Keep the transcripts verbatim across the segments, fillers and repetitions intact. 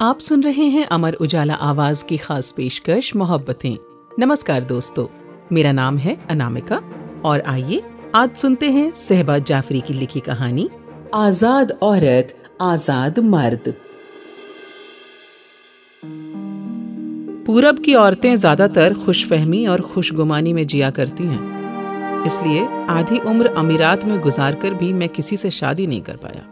आप सुन रहे हैं अमर उजाला आवाज की खास पेशकश मोहब्बतें। नमस्कार दोस्तों, मेरा नाम है अनामिका और आइए आज सुनते हैं सहबाज जाफरी की लिखी कहानी आजाद औरत आजाद मर्द। पूरब की औरतें ज्यादातर खुशफहमी और खुशगुमानी में जिया करती हैं, इसलिए आधी उम्र अमीरात में गुजारकर भी मैं किसी से शादी नहीं कर पाया।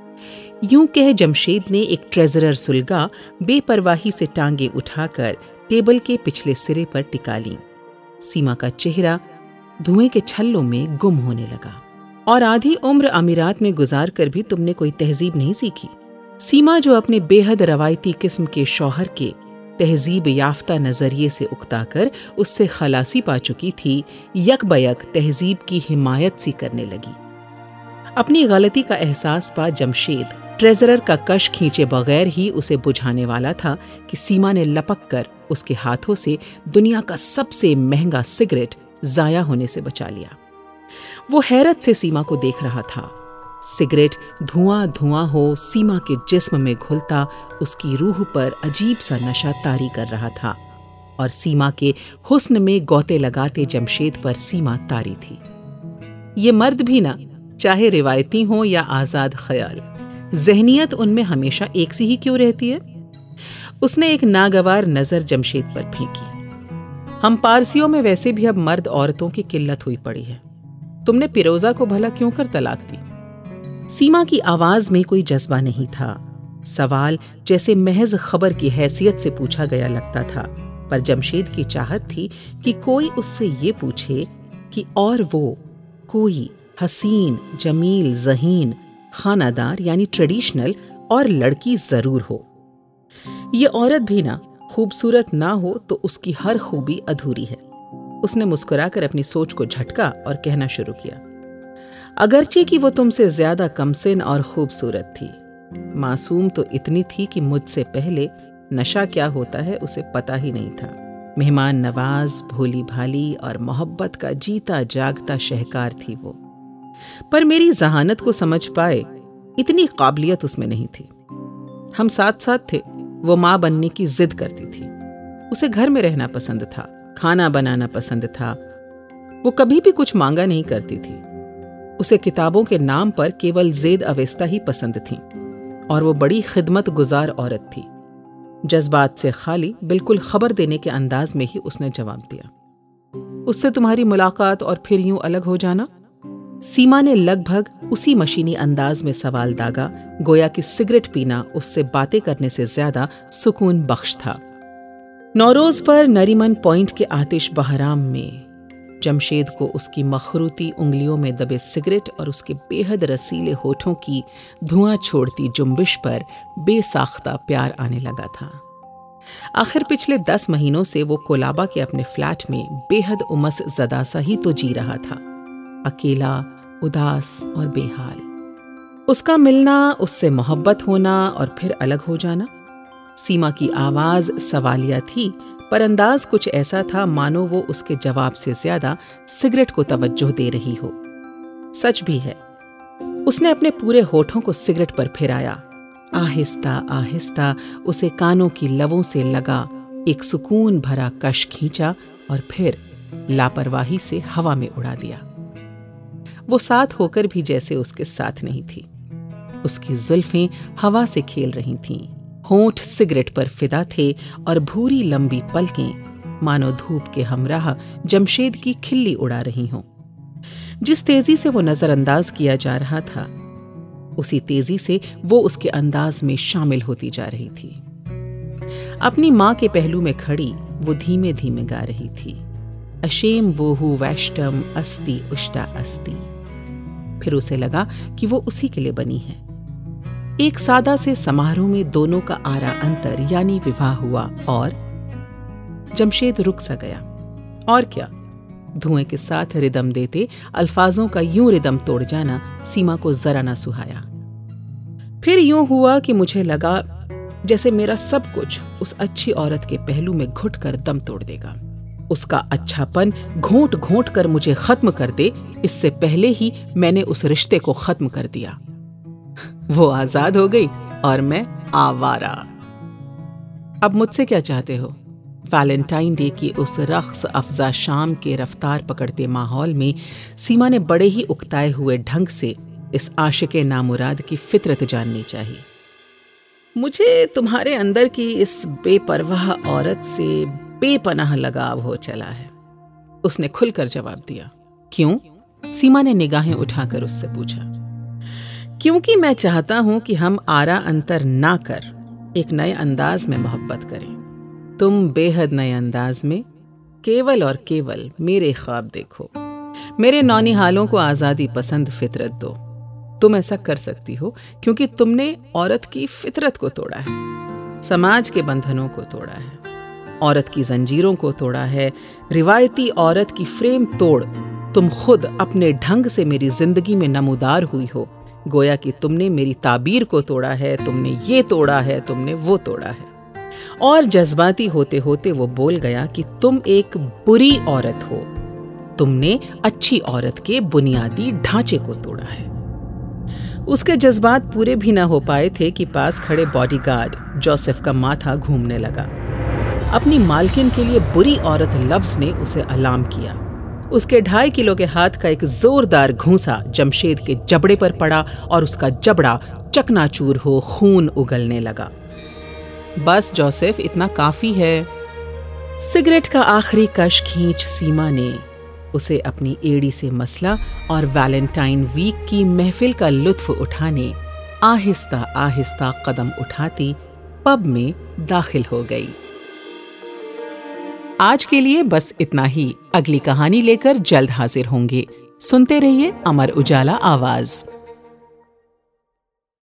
यूं कह जमशेद ने एक ट्रेजरर सुलगा बेपरवाही से टांगे उठाकर टेबल के पिछले सिरे पर टिका ली। सीमा का चेहरा धुएं के छल्लों में गुम होने लगा। और आधी उम्र अमीरात में गुजार कर भी तुमने कोई तहजीब नहीं सीखी। सीमा जो अपने बेहद रवायती किस्म के शौहर के तहजीब याफ्ता नजरिए से उकताकर उससे खलासी पा चुकी थी, यकबयक तहजीब की हिमायत सी करने लगी। अपनी गलती का एहसास पा जमशेद ट्रेजरर का कश खींचे बगैर ही उसे बुझाने वाला था कि सीमा ने लपक कर उसके हाथों से दुनिया का सबसे महंगा सिगरेट जाया होने से बचा लिया। वो हैरत से सीमा को देख रहा था। सिगरेट धुआं धुआं हो सीमा के जिस्म में घुलता उसकी रूह पर अजीब सा नशा तारी कर रहा था और सीमा के हुस्न में गौते लगाते जमशेद पर सीमा तारी थी। ये मर्द भी ना, चाहे रिवायती हो या आजाद ख्याल, जहनियत उनमें हमेशा एक सी ही क्यों रहती है? उसने एक नागवार नजर जमशेद पर फेंकी। हम पारसियों में वैसे भी अब मर्द औरतों की किल्लत हुई पड़ी है। तुमने पिरोजा को भला क्यों कर तलाक दी? सीमा की आवाज में कोई जज्बा नहीं था। सवाल जैसे महज खबर की हैसियत से पूछा गया लगता था, पर जमशेद की चाहत थी कि कोई उससे ये पूछे कि और वो कोई हसीन, जमील, जहीन, खानादार यानी ट्रेडिशनल और लड़की जरूर हो। ये औरत भी ना खूबसूरत ना हो तो उसकी हर खूबी अधूरी है। उसने मुस्कुराकर अपनी सोच को झटका और कहना शुरू किया, अगरचे कि वो तुमसे ज्यादा कमसिन और खूबसूरत थी, मासूम तो इतनी थी कि मुझसे पहले नशा क्या होता है उसे पता ही नहीं था। मेहमान नवाज, भोली भाली और मोहब्बत का जीता जागता शहकार थी वो, पर मेरी जहानत को समझ पाए इतनी काबिलियत उसमें नहीं थी। हम साथ साथ थे। वो माँ बनने की जिद करती थी। उसे घर में रहना पसंद था, खाना बनाना पसंद था। वो कभी भी कुछ मांगा नहीं करती थी। उसे किताबों के नाम पर केवल ज़ेद अवेस्ता ही पसंद थी और वो बड़ी खिदमत गुजार औरत थी। जज्बात से खाली, बिल्कुल खबर देने के अंदाज में ही उसने जवाब दिया, उससे तुम्हारी मुलाकात और फिर यूं अलग हो जाना? सीमा ने लगभग उसी मशीनी अंदाज में सवाल दागा, गोया कि सिगरेट पीना उससे बातें करने से ज्यादा सुकून बख्श था। नौरोज पर नरीमन पॉइंट के आतिश बहराम में जमशेद को उसकी मखरूती उंगलियों में दबे सिगरेट और उसके बेहद रसीले होठों की धुआं छोड़ती जुम्बिश पर बेसाख्ता प्यार आने लगा था। आखिर पिछले दस महीनों से वो कोलाबा के अपने फ्लैट में बेहद उमस ज़दा सा ही तो जी रहा था, अकेला, उदास और बेहाल। उसका मिलना, उससे मोहब्बत होना और फिर अलग हो जाना। सीमा की आवाज सवालिया थी, पर अंदाज कुछ ऐसा था मानो वो उसके जवाब से ज्यादा सिगरेट को तवज्जो दे रही हो। सच भी है। उसने अपने पूरे होठों को सिगरेट पर फिराया। आहिस्ता आहिस्ता उसे कानों की लवों से लगा एक सुकून भरा कश खींचा और फिर लापरवाही से हवा में उड़ा दिया। वो साथ होकर भी जैसे उसके साथ नहीं थी। उसकी जुल्फें हवा से खेल रही थीं, होंठ सिगरेट पर फिदा थे और भूरी लंबी पलकें मानो धूप के हमराह जमशेद की खिल्ली उड़ा रही हों। जिस तेजी से वो नजरअंदाज किया जा रहा था, उसी तेजी से वो उसके अंदाज में शामिल होती जा रही थी। अपनी माँ के पहलू में खड़ी वो धीमे धीमे गा रही थी, अशेम वोहू वैष्टम अस्ति उष्टा अस्ति। फिर उसे लगा कि वो उसी के लिए बनी है। एक सादा से समारोह में दोनों का आरा अंतर यानी विवाह हुआ और जमशेद रुक सा गया। और क्या, धुएं के साथ रिदम देते अल्फाजों का यूं रिदम तोड़ जाना सीमा को जरा ना सुहाया। फिर यूं हुआ कि मुझे लगा जैसे मेरा सब कुछ उस अच्छी औरत के पहलू में घुट कर दम तोड़ देगा। उसका अच्छापन घोंट घोंट कर मुझे खत्म कर दे, इससे पहले ही मैंने उस रिश्ते को खत्म कर दिया। वो आजाद हो गई और मैं आवारा। अब मुझसे क्या चाहते हो? वैलेंटाइन डे की उस रक्स अफजा शाम के रफ्तार पकड़ते माहौल में सीमा ने बड़े ही उकताए हुए ढंग से इस आशिके नामुराद की फितरत जाननी चाहिए। मुझे तुम्हारे अंदर की इस बेपरवाह औरत से बेपनाह लगाव हो चला है, उसने खुलकर जवाब दिया। क्यों? सीमा ने निगाहें उठाकर उससे पूछा। क्योंकि मैं चाहता हूं कि हम आरा अंतर ना कर एक नए अंदाज में मोहब्बत करें। तुम बेहद नए अंदाज में केवल और केवल मेरे ख्वाब देखो, मेरे नौनिहालों को आज़ादी पसंद फितरत दो। तुम ऐसा कर सकती हो क्योंकि तुमने औरत की फितरत को तोड़ा है, समाज के बंधनों को तोड़ा है, औरत की जंजीरों को तोड़ा है, रिवायती औरत की फ्रेम तोड़ तुम खुद अपने ढंग से मेरी जिंदगी में नमूदार हुई हो। गोया कि तुमने मेरी ताबीर को तोड़ा है, तुमने ये तोड़ा है, तुमने वो तोड़ा है। और जज्बाती होते होते वो बोल गया कि तुम एक बुरी औरत हो, तुमने अच्छी औरत के बुनियादी ढांचे को तोड़ा है। उसके जज्बात पूरे भी ना हो पाए थे कि पास खड़े बॉडीगार्ड जोसेफ का माथा घूमने लगा। अपनी मालकिन के लिए बुरी औरत लफ्ज ने उसे अलार्म किया। उसके ढाई किलो के हाथ का एक जोरदार घूंसा जमशेद के जबड़े पर पड़ा और उसका जबड़ा चकनाचूर हो खून उगलने लगा। बस जोसेफ, इतना काफी है। सिगरेट का आखिरी कश खींच सीमा ने उसे अपनी एड़ी से मसला और वैलेंटाइन वीक की महफिल का लुत्फ उठाने आहिस्ता आहिस्ता कदम उठाती पब में दाखिल हो गई। आज के लिए बस इतना ही। अगली कहानी लेकर जल्द हाजिर होंगे। सुनते रहिए अमर उजाला आवाज।